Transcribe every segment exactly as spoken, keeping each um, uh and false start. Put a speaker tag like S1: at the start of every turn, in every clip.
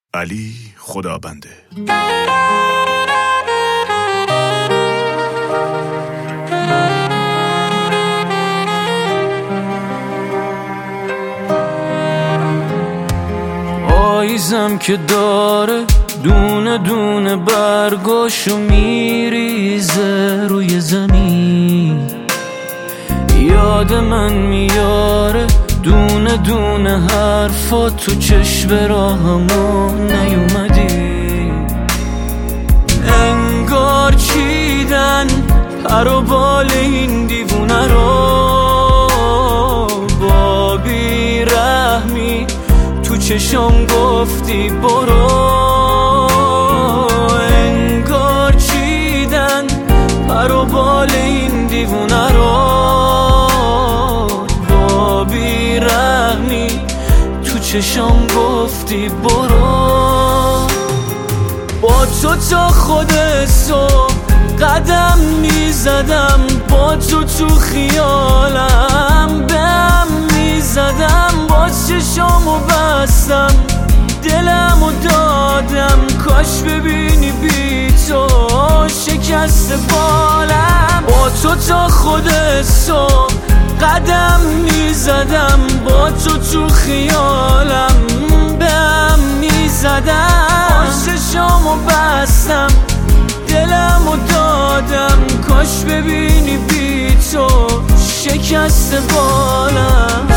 S1: علی خدابنده.
S2: پاییزم که داره دونه دونه برگاشو میریزه روی زمین، یاد من میاره دونه دونه حرفا تو چشم راهمو نیومدی. انگار چیدن پر و بال این دیوونه رو، با بیرحمی تو چشم گفتی برو. انگار چیدن پر و بال این دیوونه رو، با بیرحمی تو چشم گفتی برو. با تو تا خود صبح قدم میزدم، با تو تو خیالم بهم میزدم، با چشامو بستم دلمو دادم. کاش ببینی بی تو شکست بالم. با تو تا خود صبح قدم میزدم، با تو تو خیالم بهم میزدم، با چشامو بستم دلمو دادم. کاش ببینی بی تو شکست بالم.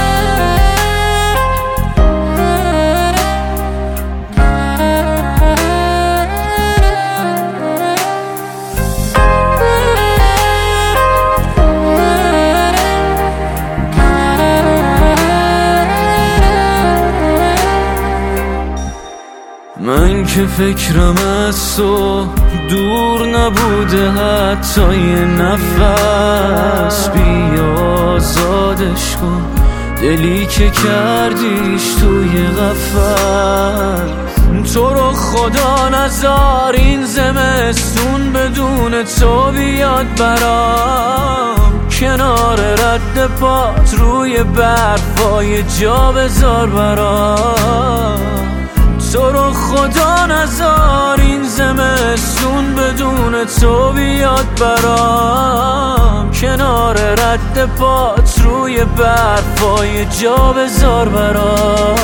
S2: من که فکرم از تو دور نبوده حتی یه نفس، بیا آزادش کن دلی که کردیش توی قفس. تو رو خدا نذار این زمستون بدون تو بیاد برام، کنار رد پات روی برفای جا بذار برام. تو رو خدا نذار این زمستون بدون تو بیاد برام، کنار رد پات روی برفای جا بذار برام.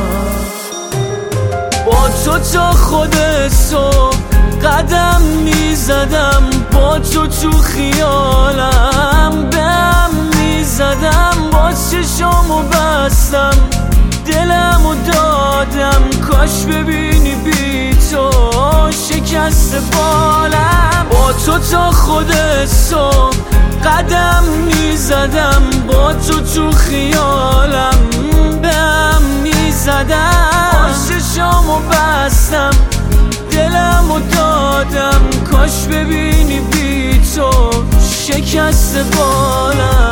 S2: با تو تا خود صبح قدم میزدم، با تو تو خیالم بهم میزدم، با چشامو بستم دلمو دادم. کاش ببینی بی تو شکست بالم. با تو تا خود صبح قدم میزدم، با تو تو خیالم بهم میزدم، با چشامو بستم دلمو دادم. کاش ببینی بی تو شکست بالم.